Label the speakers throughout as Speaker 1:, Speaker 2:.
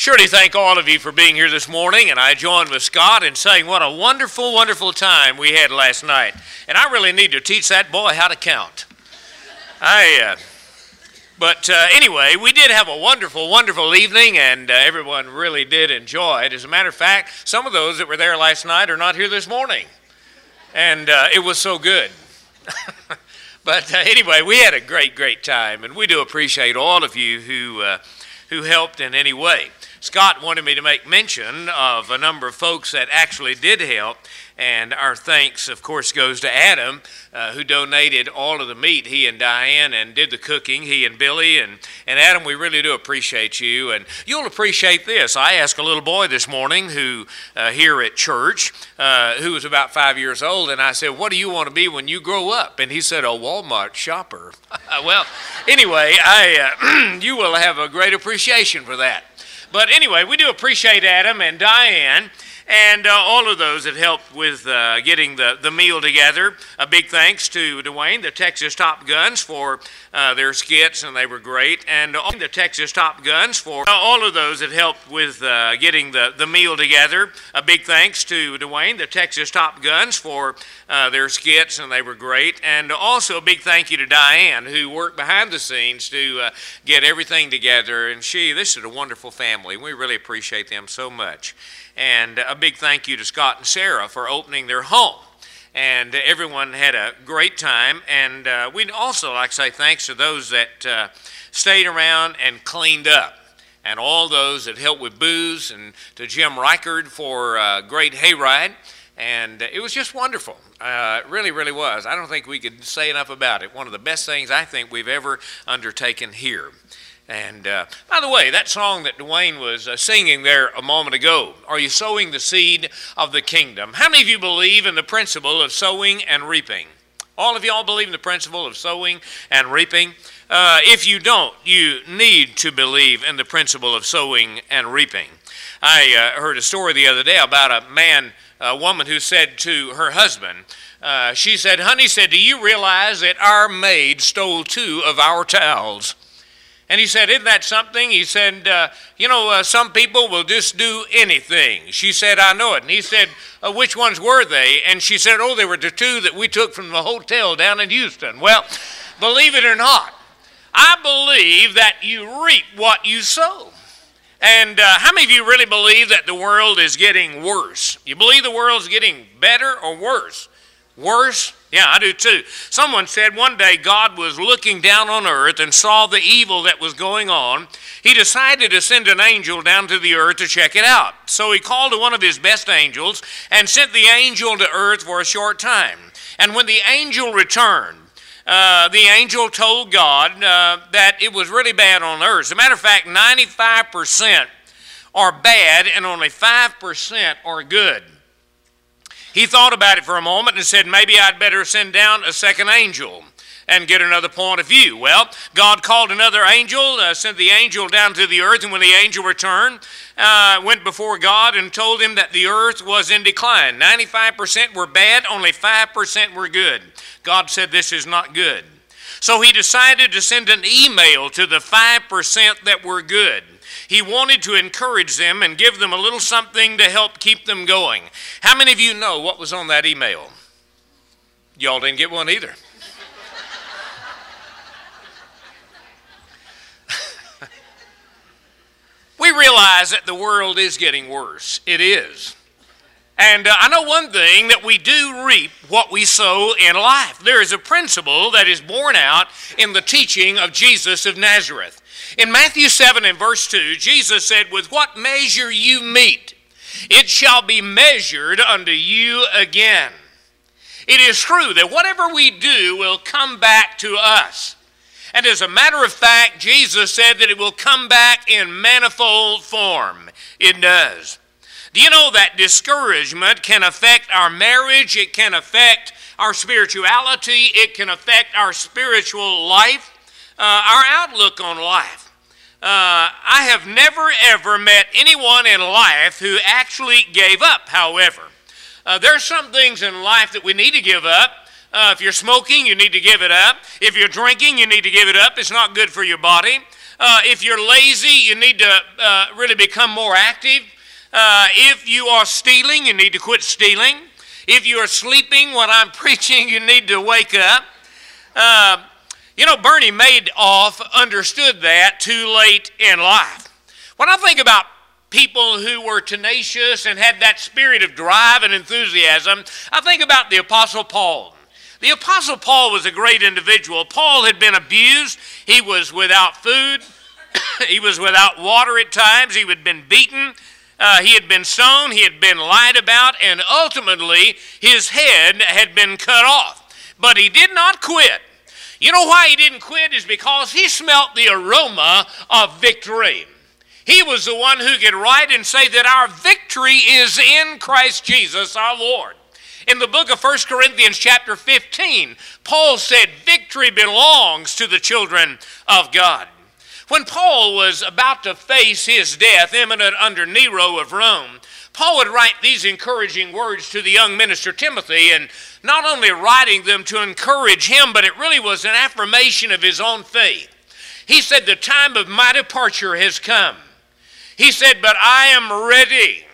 Speaker 1: Surely thank all of you for being here this morning, and I join with Scott in saying what a wonderful, wonderful time we had last night. And I really need to teach that boy how to count. Anyway, we did have a wonderful, wonderful evening, and everyone really did enjoy it. As a matter of fact, some of those that were there last night are not here this morning. And it was so good. Anyway, we had a great, great time, and we do appreciate all of you who helped in any way. Scott wanted me to make mention of a number of folks that actually did help, and our thanks, of course, goes to Adam, who donated all of the meat, he and Diane, and did the cooking, he and Billy. And Adam, we really do appreciate you, and you'll appreciate this. I asked a little boy this morning who here at church, who was about 5 years old, and I said, what do you want to be when you grow up? And he said, a Walmart shopper. Well, anyway, you will have a great appreciation for that. But anyway, we do appreciate Adam and Diane and all of those that helped with getting the meal together. A big thanks to Dwayne, the Texas Top Guns, for their skits, and they were great. And the Texas Top Guns for all of those that helped with getting the meal together. A big thanks to Dwayne, the Texas Top Guns, for their skits, and they were great. And also a big thank you to Diane, who worked behind the scenes to get everything together. And this is a wonderful family. We really appreciate them so much. And a big thank you to Scott and Sarah for opening their home. And everyone had a great time. And we'd also like to say thanks to those that stayed around and cleaned up. And all those that helped with booze, and to Jim Reichard for a great hayride. And it was just wonderful. It really, really was. I don't think we could say enough about it. One of the best things I think we've ever undertaken here. And by the way, that song that Dwayne was singing there a moment ago, Are You Sowing the Seed of the Kingdom? How many of you believe in the principle of sowing and reaping? All of y'all believe in the principle of sowing and reaping? If you don't, you need to believe in the principle of sowing and reaping. I heard a story the other day about a woman who said to her husband, she said, honey, do you realize that our maid stole 2 of our towels? And he said, isn't that something? He said, some people will just do anything. She said, I know it. And he said, which ones were they? And she said, they were the 2 that we took from the hotel down in Houston. Well, believe it or not, I believe that you reap what you sow. And how many of you really believe that the world is getting worse? You believe the world's getting better or worse? Worse? Yeah, I do too. Someone said one day God was looking down on earth and saw the evil that was going on. He decided to send an angel down to the earth to check it out. So he called to one of his best angels and sent the angel to earth for a short time. And when the angel returned, the angel told God that it was really bad on earth. As a matter of fact, 95% are bad and only 5% are good. He thought about it for a moment and said, maybe I'd better send down a second angel and get another point of view. Well, God called another angel, sent the angel down to the earth, and when the angel returned, went before God and told him that the earth was in decline. 95% were bad, only 5% were good. God said, this is not good. So he decided to send an email to the 5% that were good. He wanted to encourage them and give them a little something to help keep them going. How many of you know what was on that email? Y'all didn't get one either. We realize that the world is getting worse. It is. And I know one thing, that we do reap what we sow in life. There is a principle that is borne out in the teaching of Jesus of Nazareth. In Matthew 7 and verse 2, Jesus said, with what measure you mete, it shall be measured unto you again. It is true that whatever we do will come back to us. And as a matter of fact, Jesus said that it will come back in manifold form. It does. Do you know that discouragement can affect our marriage? It can affect our spirituality. It can affect our spiritual life, our outlook on life. I have never, ever met anyone in life who actually gave up, however. There are some things in life that we need to give up. If you're smoking, you need to give it up. If you're drinking, you need to give it up. It's not good for your body. If you're lazy, you need to really become more active. If you are stealing, you need to quit stealing. If you are sleeping when I'm preaching, you need to wake up. Bernie Madoff understood that too late in life. When I think about people who were tenacious and had that spirit of drive and enthusiasm, I think about the Apostle Paul. The Apostle Paul was a great individual. Paul had been abused. He was without food. He was without water at times. He had been beaten. He had been stoned. He had been lied about. And ultimately, his head had been cut off. But he did not quit. You know why he didn't quit? Is because he smelt the aroma of victory. He was the one who could write and say that our victory is in Christ Jesus our Lord. In the book of 1 Corinthians chapter 15, Paul said victory belongs to the children of God. When Paul was about to face his death imminent under Nero of Rome, Paul would write these encouraging words to the young minister Timothy, and not only writing them to encourage him, but it really was an affirmation of his own faith. He said, "The time of my departure has come." He said, "But I am ready."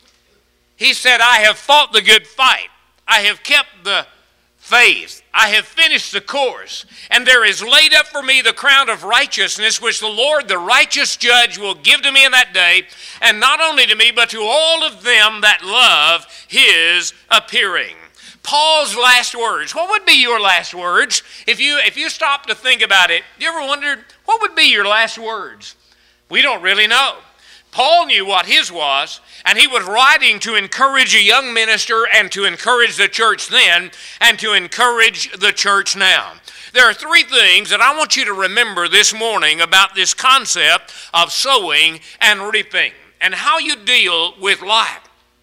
Speaker 1: He said, "I have fought the good fight. I have kept the faith. I have finished the course. And there is laid up for me the crown of righteousness, which the Lord, the righteous judge, will give to me in that day. And not only to me, but to all of them that love his appearing." Paul's last words. What would be your last words? If you stop to think about it, you ever wondered, what would be your last words? We don't really know. Paul knew what his was, and he was writing to encourage a young minister and to encourage the church then and to encourage the church now. There are three things that I want you to remember this morning about this concept of sowing and reaping and how you deal with life.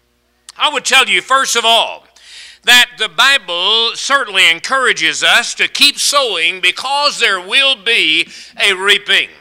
Speaker 1: I would tell you, first of all, that the Bible certainly encourages us to keep sowing because there will be a reaping.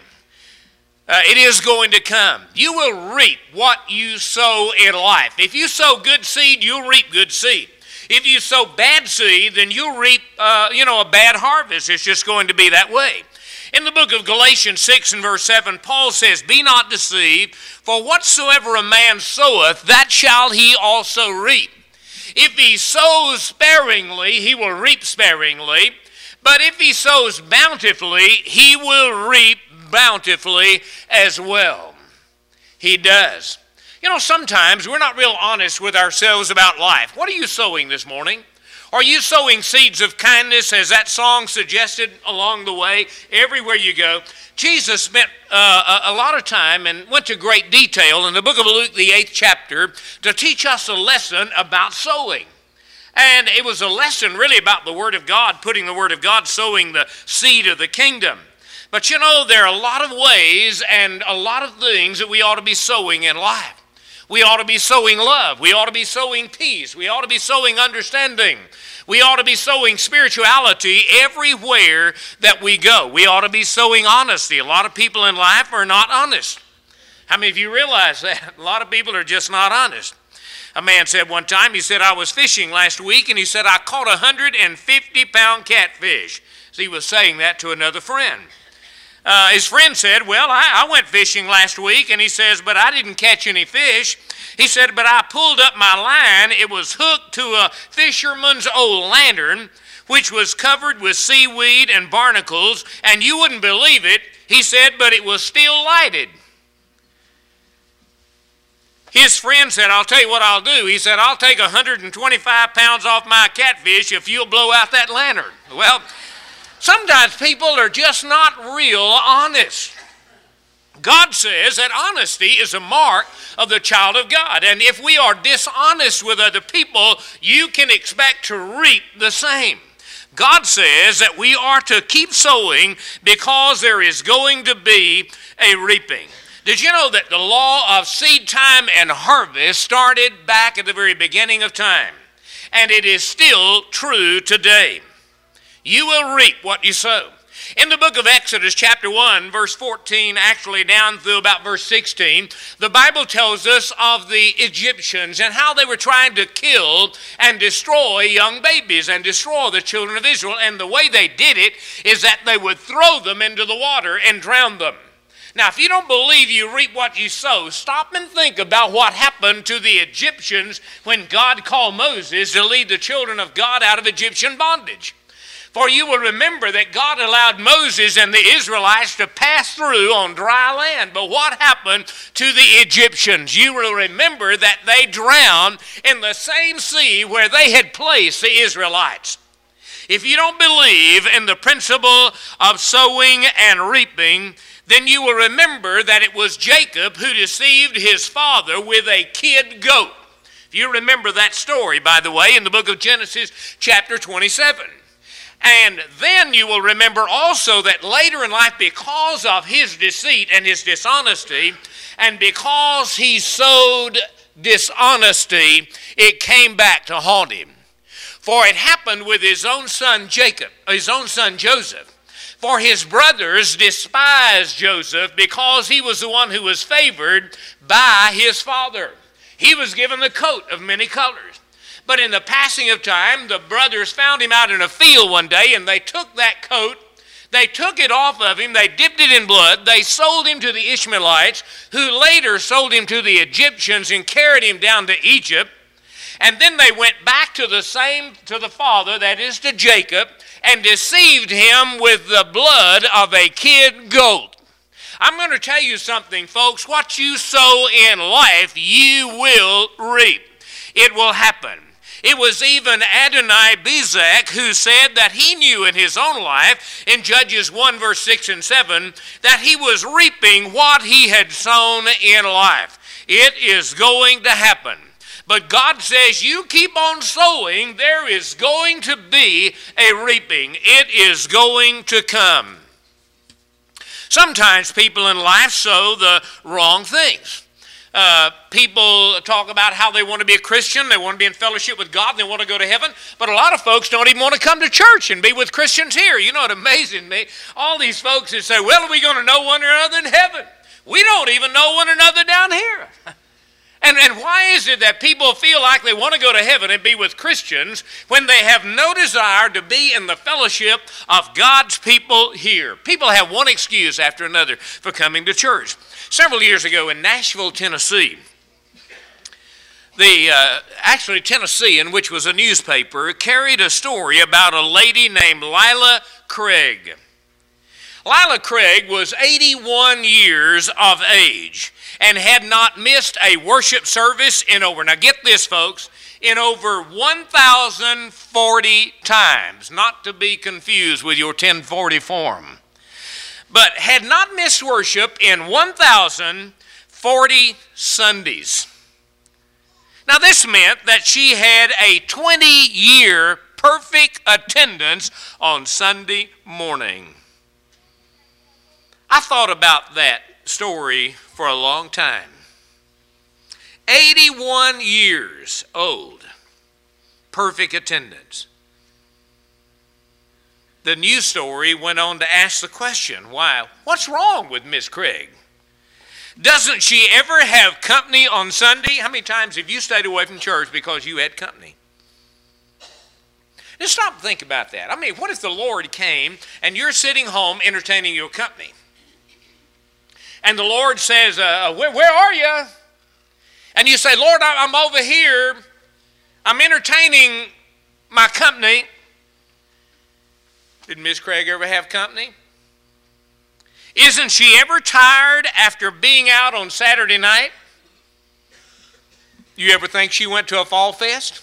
Speaker 1: It is going to come. You will reap what you sow in life. If you sow good seed, you'll reap good seed. If you sow bad seed, then you'll reap, a bad harvest. It's just going to be that way. In the book of Galatians 6 and verse 7, Paul says, "Be not deceived, for whatsoever a man soweth, that shall he also reap. If he sows sparingly, he will reap sparingly. But if he sows bountifully, he will reap bountifully as well." He does. Sometimes we're not real honest with ourselves about life. What are you sowing this morning? Are you sowing seeds of kindness, as that song suggested along the way, everywhere you go? Jesus spent a lot of time and went to great detail in the book of Luke, the 8th chapter, to teach us a lesson about sowing. And it was a lesson really about the Word of God, putting the Word of God, sowing the seed of the kingdom. But there are a lot of ways and a lot of things that we ought to be sowing in life. We ought to be sowing love. We ought to be sowing peace. We ought to be sowing understanding. We ought to be sowing spirituality everywhere that we go. We ought to be sowing honesty. A lot of people in life are not honest. How many of you realize that? A lot of people are just not honest. A man said one time, he said, "I was fishing last week," and he said, "I caught 150-pound catfish." So he was saying that to another friend. His friend said, "Well, I went fishing last week," and he says, "but I didn't catch any fish." He said, "But I pulled up my line. It was hooked to a fisherman's old lantern, which was covered with seaweed and barnacles, and you wouldn't believe it," he said, "but it was still lighted." His friend said, "I'll tell you what I'll do." He said, "I'll take 125 pounds off my catfish if you'll blow out that lantern." Well, sometimes people are just not real honest. God says that honesty is a mark of the child of God. And if we are dishonest with other people, you can expect to reap the same. God says that we are to keep sowing because there is going to be a reaping. Did you know that the law of seed time and harvest started back at the very beginning of time? And it is still true today. You will reap what you sow. In the book of Exodus chapter 1, verse 14, actually down through about verse 16, the Bible tells us of the Egyptians and how they were trying to kill and destroy young babies and destroy the children of Israel. And the way they did it is that they would throw them into the water and drown them. Now, if you don't believe you reap what you sow, stop and think about what happened to the Egyptians when God called Moses to lead the children of God out of Egyptian bondage. For you will remember that God allowed Moses and the Israelites to pass through on dry land. But what happened to the Egyptians? You will remember that they drowned in the same sea where they had placed the Israelites. If you don't believe in the principle of sowing and reaping, then you will remember that it was Jacob who deceived his father with a kid goat. If you remember that story, by the way, in the book of Genesis chapter 27. And then you will remember also that later in life, because of his deceit and his dishonesty, and because he sowed dishonesty, it came back to haunt him. For it happened with his own son Joseph. For his brothers despised Joseph because he was the one who was favored by his father. He was given the coat of many colors. But in the passing of time, the brothers found him out in a field one day, and they took that coat, they took it off of him, they dipped it in blood, they sold him to the Ishmaelites, who later sold him to the Egyptians and carried him down to Egypt. And then they went back to the father, that is to Jacob, and deceived him with the blood of a kid goat. I'm going to tell you something, folks. What you sow in life, you will reap. It will happen. It was even Adonai-Bezek who said that he knew in his own life, in Judges 1 verse 6 and 7, that he was reaping what he had sown in life. It is going to happen. But God says, you keep on sowing, there is going to be a reaping. It is going to come. Sometimes people in life sow the wrong things. People talk about how they want to be a Christian, they want to be in fellowship with God, and they want to go to heaven, but a lot of folks don't even want to come to church and be with Christians here. You know, it amazes me. All these folks that say, well, are we going to know one another in heaven? We don't even know one another down here. And why is it that people feel like they want to go to heaven and be with Christians when they have no desire to be in the fellowship of God's people here? People have one excuse after another for coming to church. Several years ago in Nashville, Tennessee, the Tennessean, which was a newspaper, carried a story about a lady named Lila Craig. Lila Craig was 81 years of age and had not missed a worship service in over, now get this folks, in over 1,040 times, not to be confused with your 1040 form, but had not missed worship in 1,040 Sundays. Now this meant that she had a 20-year perfect attendance on Sunday morning. I thought about that story for a long time. 81 years old, perfect attendance. The news story went on to ask the question, why? What's wrong with Miss Craig? Doesn't she ever have company on Sunday? How many times have you stayed away from church because you had company? Just stop and think about that. I mean, what if the Lord came and you're sitting home entertaining your company? And the Lord says, where are you? And you say, Lord, I'm over here. I'm entertaining my company. Did Miss Craig ever have company? Isn't she ever tired after being out on Saturday night? You ever think she went to a fall fest?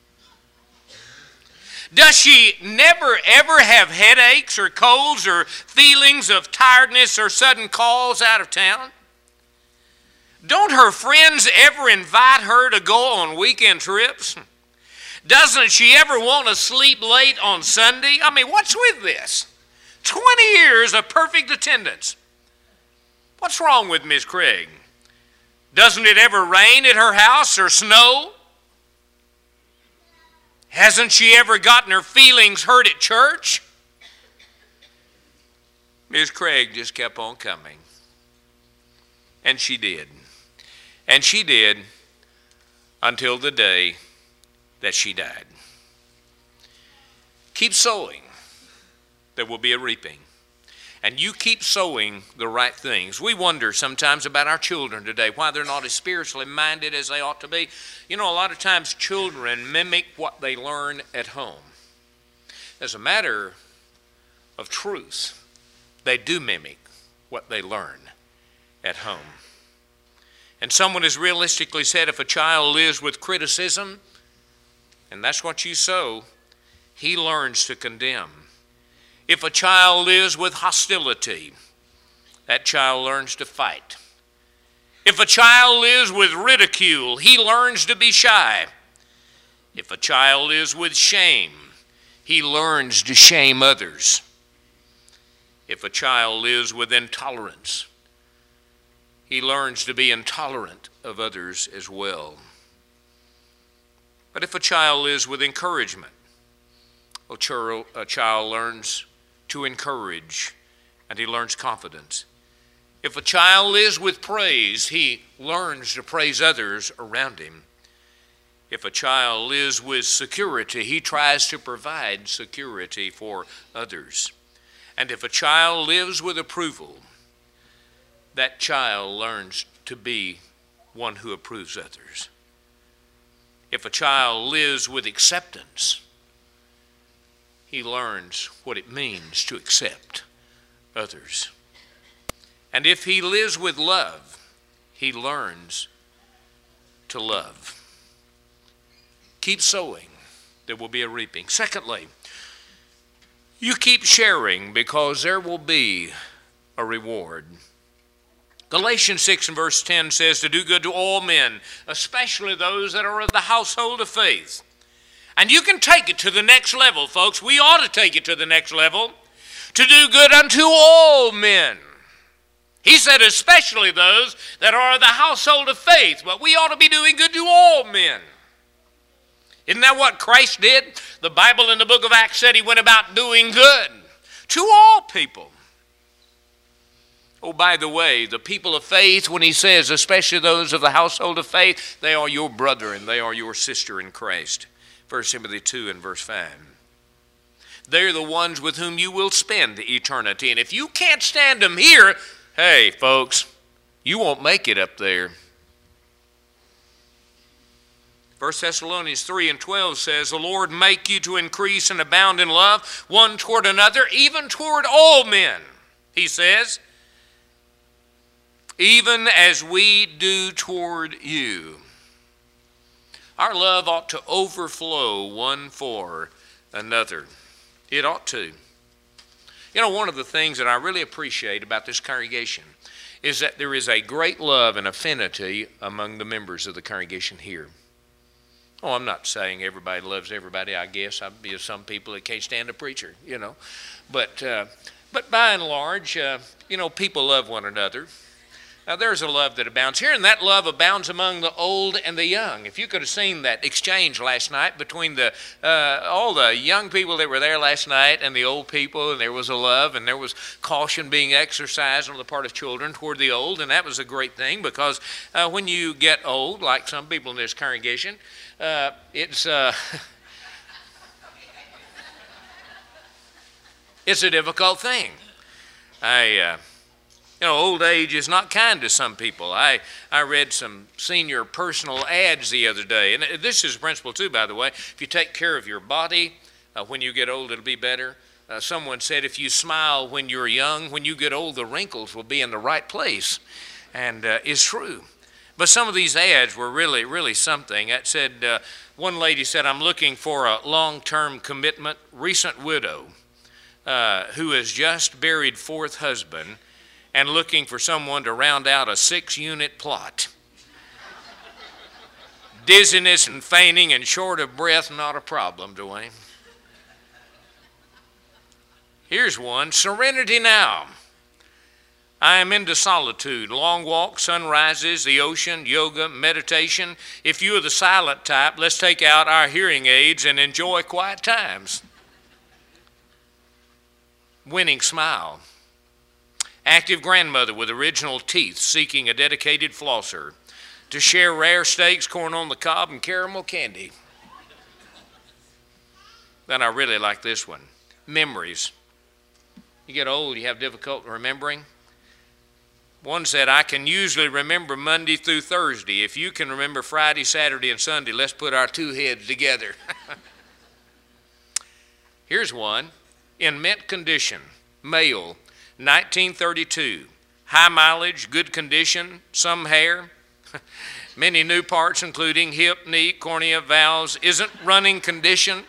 Speaker 1: Does she never ever have headaches or colds or feelings of tiredness or sudden calls out of town? Don't her friends ever invite her to go on weekend trips? Doesn't she ever want to sleep late on Sunday? I mean, what's with this? 20 years of perfect attendance. What's wrong with Miss Craig? Doesn't it ever rain at her house or snow? Hasn't she ever gotten her feelings hurt at church? Miss Craig just kept on coming. And she did. And she did until the day that she died. Keep sowing. There will be a reaping. and you keep sowing the right things. We wonder sometimes about our children today, why they're not as spiritually minded as they ought to be. You know, a lot of times children mimic what they learn at home. As a matter of truth, they do mimic what they learn at home. And someone has realistically said, if a child lives with criticism, and that's what you sow, he learns to condemn. If a child lives with hostility, that child learns to fight. If a child lives with ridicule, he learns to be shy. If a child lives with shame, he learns to shame others. If a child lives with intolerance, he learns to be intolerant of others as well. But if a child lives with encouragement, a child learns to encourage, and he learns confidence. If a child lives with praise, he learns to praise others around him. If a child lives with security, he tries to provide security for others. And if a child lives with approval, that child learns to be one who approves others. If a child lives with acceptance, he learns what it means to accept others. And if he lives with love, he learns to love. Keep sowing, there will be a reaping. Secondly, you keep sharing because there will be a reward. Galatians 6 and verse 10 says to do good to all men, especially those that are of the household of faith. And you can take it to the next level, folks. We ought to take it to the next level. To do good unto all men. He said especially those that are of the household of faith. But we ought to be doing good to all men. Isn't that what Christ did? The Bible in the book of Acts said he went about doing good to all people. Oh, by the way, the people of faith, when he says especially those of the household of faith, they are your brother and they are your sister in Christ. 1 Timothy 2 and verse 5. They're the ones with whom you will spend eternity. And if you can't stand them here, hey, folks, you won't make it up there. 1 Thessalonians 3 and 12 says, the Lord make you to increase and abound in love one toward another, even toward all men. He says, even as we do toward you. Our love ought to overflow one for another. It ought to. You know, one of the things that I really appreciate about this congregation is that there is a great love and affinity among the members of the congregation here. Oh, I'm not saying everybody loves everybody, I guess. I'd be some people that can't stand a preacher, you know. But by and large, people love one another. Now, there's a love that abounds here, and that love abounds among the old and the young. If you could have seen that exchange last night between all the young people that were there last night and the old people, and there was a love, and there was caution being exercised on the part of children toward the old, and that was a great thing because when you get old, like some people in this congregation, it's a difficult thing. Old age is not kind to some people. I read some senior personal ads the other day, and this is a principle too, by the way. If you take care of your body, when you get old, it'll be better. Someone said if you smile when you're young, when you get old, the wrinkles will be in the right place, and it's true. But some of these ads were really, really something. It said, one lady said, I'm looking for a long-term commitment, recent widow who has just buried fourth husband, and looking for someone to round out a 6-unit plot. Dizziness and fainting and short of breath, not a problem, Dwayne. Here's one, serenity now. I am into solitude, long walks, sunrises, the ocean, yoga, meditation. If you are the silent type, let's take out our hearing aids and enjoy quiet times. Winning smile. Active grandmother with original teeth seeking a dedicated flosser to share rare steaks, corn on the cob, and caramel candy. Then I really like this one. Memories. You get old, you have difficulty remembering. One said, I can usually remember Monday through Thursday. If you can remember Friday, Saturday, and Sunday, let's put our two heads together. Here's one. In mint condition, male, 1932. High mileage, good condition, some hair. Many new parts, including hip, knee, cornea, valves. Isn't in running condition,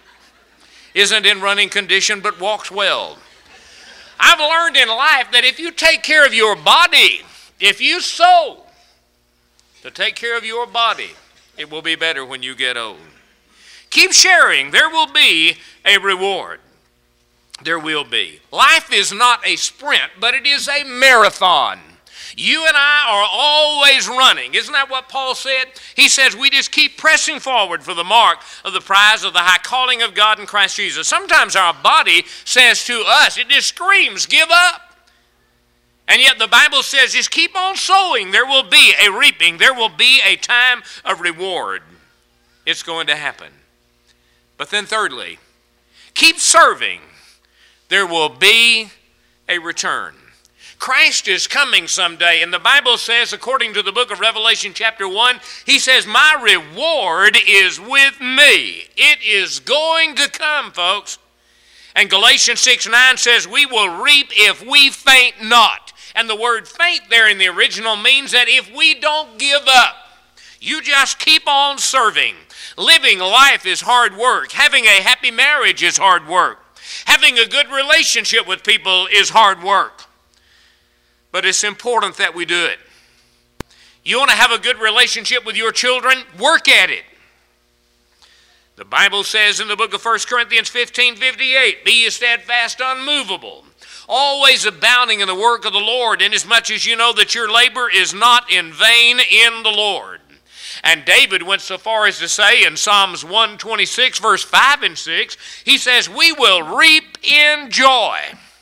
Speaker 1: but walks well. I've learned in life that if you take care of your body, if you sow to take care of your body, it will be better when you get old. Keep sharing. There will be a reward. There will be. Life is not a sprint, but it is a marathon. You and I are always running. Isn't that what Paul said? He says we just keep pressing forward for the mark of the prize of the high calling of God in Christ Jesus. Sometimes our body says to us, it just screams, give up. And yet the Bible says just keep on sowing. There will be a reaping. There will be a time of reward. It's going to happen. But then thirdly, keep serving. There will be a return. Christ is coming someday, and the Bible says, according to the book of Revelation chapter 1, he says, my reward is with me. It is going to come, folks. And Galatians 6:9 says, we will reap if we faint not. And the word faint there in the original means that if we don't give up, you just keep on serving. Living life is hard work. Having a happy marriage is hard work. Having a good relationship with people is hard work. But it's important that we do it. You want to have a good relationship with your children? Work at it. The Bible says in the book of 1 Corinthians 15:58, be ye steadfast, unmovable, always abounding in the work of the Lord, inasmuch as you know that your labor is not in vain in the Lord. And David went so far as to say in Psalms 126, verse 5 and 6, he says, we will reap in joy.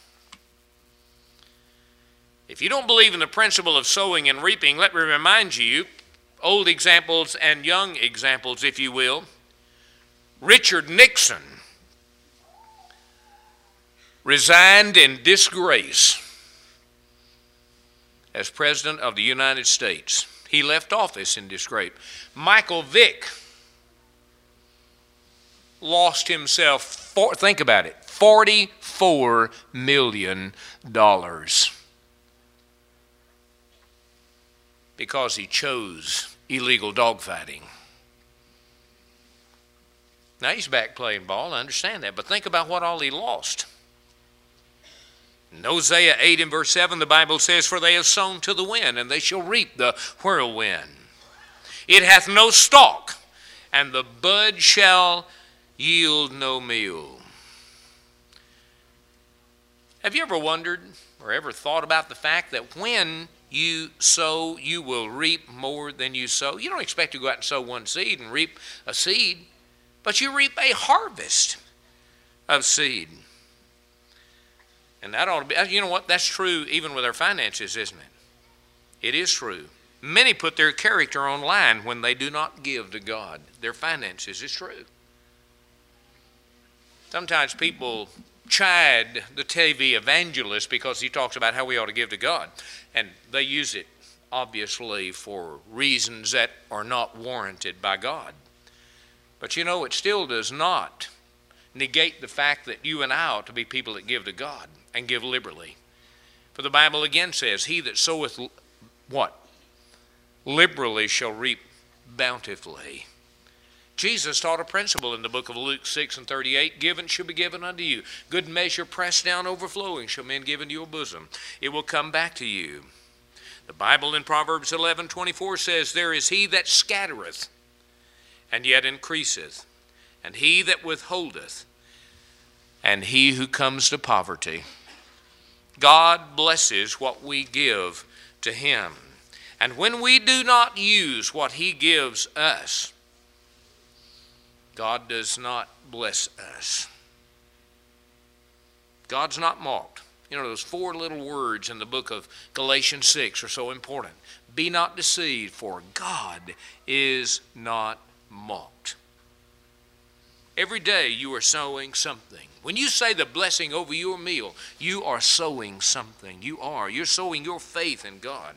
Speaker 1: If you don't believe in the principle of sowing and reaping, let me remind you, old examples and young examples, if you will. Richard Nixon resigned in disgrace as President of the United States. He left office in disgrace. Michael Vick lost himself, think about it, $44 million. Because he chose illegal dogfighting. Now he's back playing ball, I understand that, but think about what all he lost. In Hosea 8 and verse 7, the Bible says, for they have sown to the wind, and they shall reap the whirlwind. It hath no stalk, and the bud shall yield no meal. Have you ever wondered or ever thought about the fact that when you sow, you will reap more than you sow? You don't expect to go out and sow one seed and reap a seed, but you reap a harvest of seed. And that ought to be, you know what, that's true even with our finances, isn't it? It is true. Many put their character on line when they do not give to God. Their finances is true. Sometimes people chide the TV evangelist because he talks about how we ought to give to God. And they use it, obviously, for reasons that are not warranted by God. But you know, it still does not negate the fact that you and I ought to be people that give to God and give liberally. For the Bible again says, he that soweth what? Liberally shall reap bountifully. Jesus taught a principle in the book of Luke 6 and 38, given shall be given unto you. Good measure pressed down, overflowing shall men give into your bosom. It will come back to you. The Bible in Proverbs 11:24 says, there is he that scattereth, and yet increaseth, and he that withholdeth, and he who comes to poverty. God blesses what we give to him. And when we do not use what he gives us, God does not bless us. God's not mocked. You know, those 4 little words in the book of Galatians 6 are so important. Be not deceived, for God is not mocked. Every day you are sowing something. When you say the blessing over your meal, you are sowing something. You're sowing your faith in God.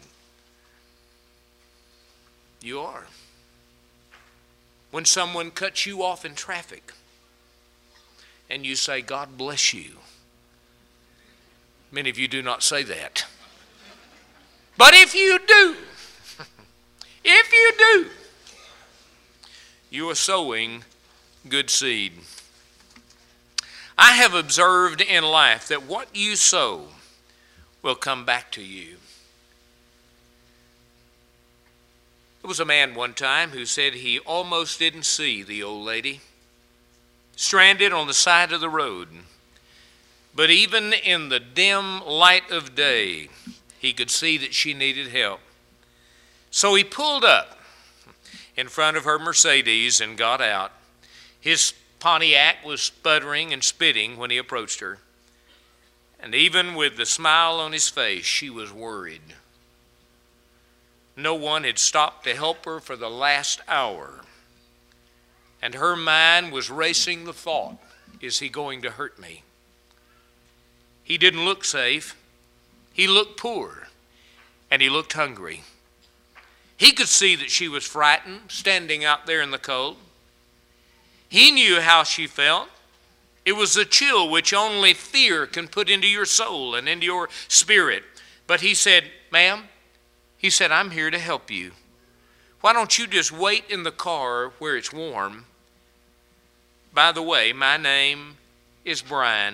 Speaker 1: You are. When someone cuts you off in traffic and you say, God bless you. Many of you do not say that. But if you do, you are sowing good seed. I have observed in life that what you sow will come back to you. There was a man one time who said he almost didn't see the old lady stranded on the side of the road. But even in the dim light of day, he could see that she needed help. So he pulled up in front of her Mercedes and got out. His Pontiac was sputtering and spitting when he approached her. And even with the smile on his face, she was worried. No one had stopped to help her for the last hour. And her mind was racing the thought, is he going to hurt me? He didn't look safe. He looked poor. And he looked hungry. He could see that she was frightened, standing out there in the cold. He knew how she felt. It was a chill which only fear can put into your soul and into your spirit. But he said, ma'am, he said, I'm here to help you. Why don't you just wait in the car where it's warm? By the way, my name is Brian.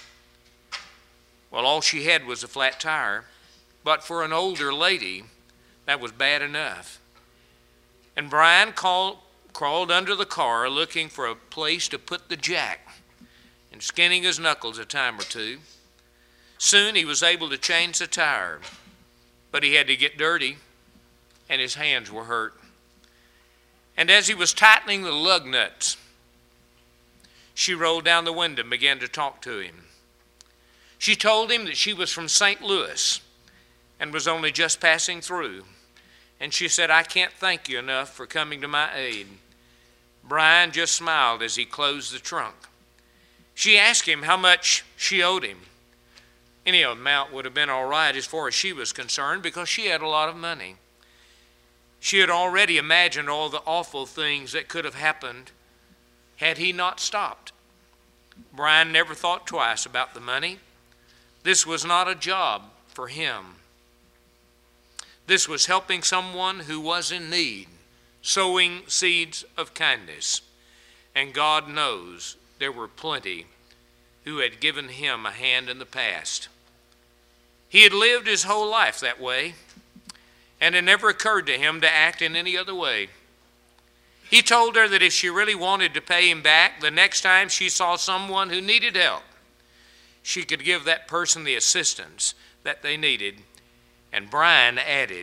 Speaker 1: Well, all she had was a flat tire. But for an older lady, that was bad enough. And Brian crawled under the car looking for a place to put the jack and skinning his knuckles a time or two. Soon he was able to change the tire, but he had to get dirty and his hands were hurt. And as he was tightening the lug nuts, she rolled down the window and began to talk to him. She told him that she was from St. Louis and was only just passing through. And she said, I can't thank you enough for coming to my aid. Brian just smiled as he closed the trunk. She asked him how much she owed him. Any amount would have been all right as far as she was concerned because she had a lot of money. She had already imagined all the awful things that could have happened had he not stopped. Brian never thought twice about the money. This was not a job for him. This was helping someone who was in need, sowing seeds of kindness. And God knows there were plenty who had given him a hand in the past. He had lived his whole life that way, and it never occurred to him to act in any other way. He told her that if she really wanted to pay him back, the next time she saw someone who needed help, she could give that person the assistance that they needed. And Brian added,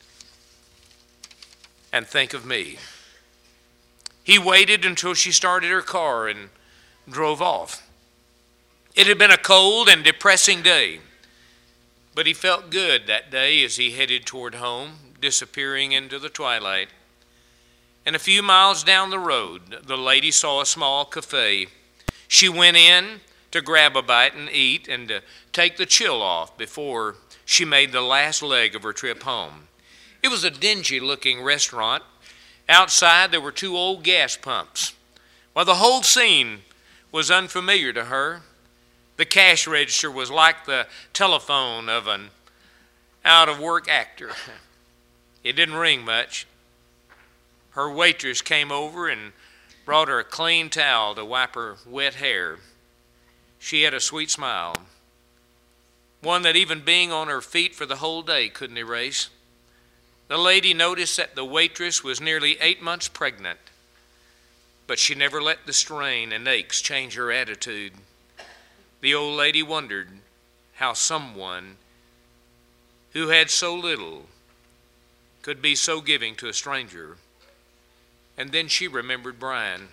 Speaker 1: and think of me. He waited until she started her car and drove off. It had been a cold and depressing day, but he felt good that day as he headed toward home, disappearing into the twilight. And a few miles down the road, the lady saw a small cafe. She went in to grab a bite and eat and to take the chill off before she made the last leg of her trip home. It was a dingy-looking restaurant. Outside, there were 2 old gas pumps. While the whole scene was unfamiliar to her, the cash register was like the telephone of an out-of-work actor. It didn't ring much. Her waitress came over and brought her a clean towel to wipe her wet hair. She had a sweet smile, one that even being on her feet for the whole day couldn't erase. The lady noticed that the waitress was nearly 8 months pregnant, but she never let the strain and aches change her attitude. The old lady wondered how someone who had so little could be so giving to a stranger. And then she remembered Brian.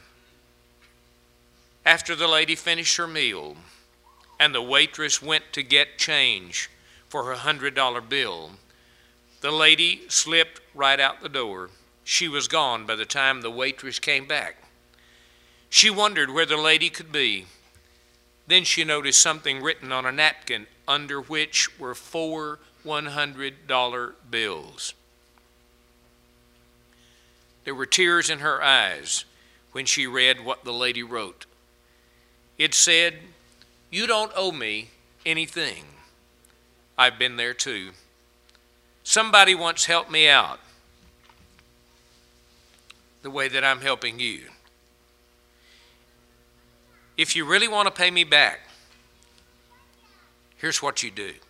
Speaker 1: After the lady finished her meal and the waitress went to get change for her $100 bill, the lady slipped right out the door. She was gone by the time the waitress came back. She wondered where the lady could be. Then she noticed something written on a napkin under which were 4 $100 bills. There were tears in her eyes when she read what the lady wrote. It said, "You don't owe me anything. I've been there too. Somebody once helped me out the way that I'm helping you. If you really want to pay me back, here's what you do.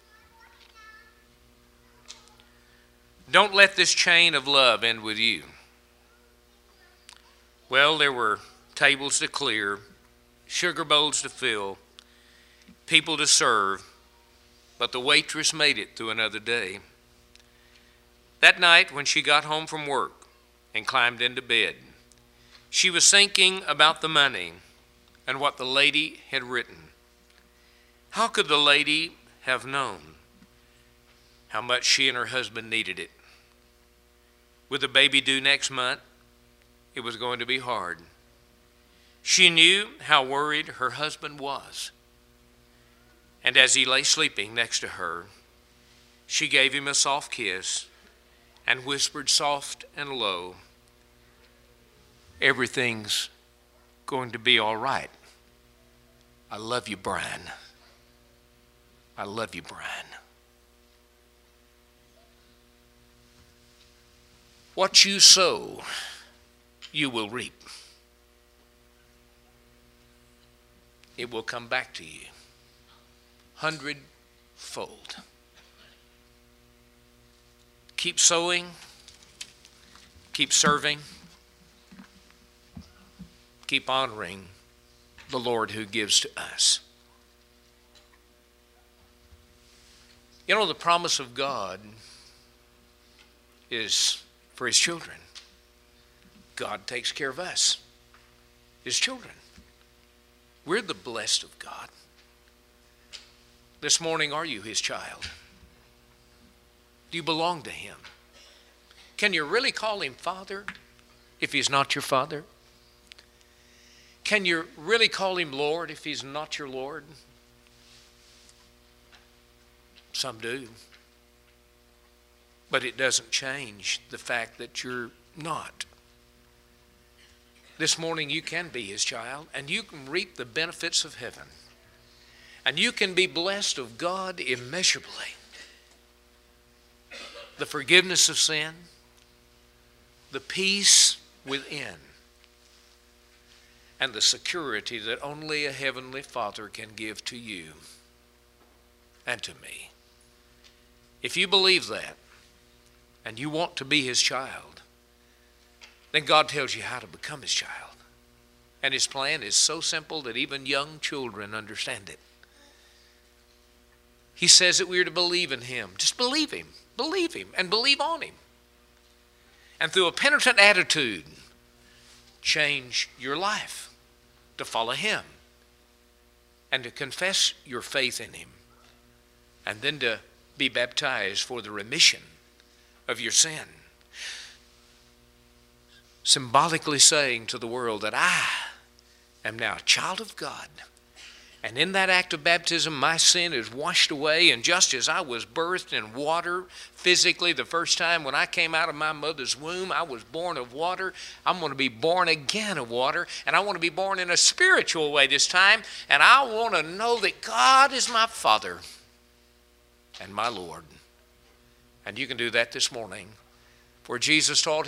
Speaker 1: Don't let this chain of love end with you." Well, there were tables to clear, sugar bowls to fill, people to serve, but the waitress made it through another day. That night, when she got home from work and climbed into bed, she was thinking about the money and what the lady had written. How could the lady have known how much she and her husband needed it? With the baby due next month, it was going to be hard. She knew how worried her husband was. And as he lay sleeping next to her, she gave him a soft kiss and whispered soft and low, "Everything's going to be all right. I love you, Brian. I love you, Brian." What you sow, you will reap. It will come back to you 100-fold. Keep sowing, keep serving, keep honoring the Lord who gives to us. You know, the promise of God is for his children. God takes care of us, his children. We're the blessed of God. This morning, are you his child? Do you belong to him? Can you really call him Father if he's not your Father? Can you really call him Lord if he's not your Lord? Some do. But it doesn't change the fact that you're not. This morning you can be his child, and you can reap the benefits of heaven. And you can be blessed of God immeasurably. The forgiveness of sin, the peace within, and the security that only a heavenly Father can give to you and to me. If you believe that, and you want to be his child, then God tells you how to become his child. And his plan is so simple that even young children understand it. He says that we are to believe in him. Just believe him, and believe on him. And through a penitent attitude, change your life to follow him and to confess your faith in him, and then to be baptized for the remission of your sin. Symbolically saying to the world that I am now a child of God. And in that act of baptism, my sin is washed away. And just as I was birthed in water physically the first time when I came out of my mother's womb, I was born of water. I'm going to be born again of water. And I want to be born in a spiritual way this time. And I want to know that God is my Father and my Lord. And you can do that this morning. For Jesus taught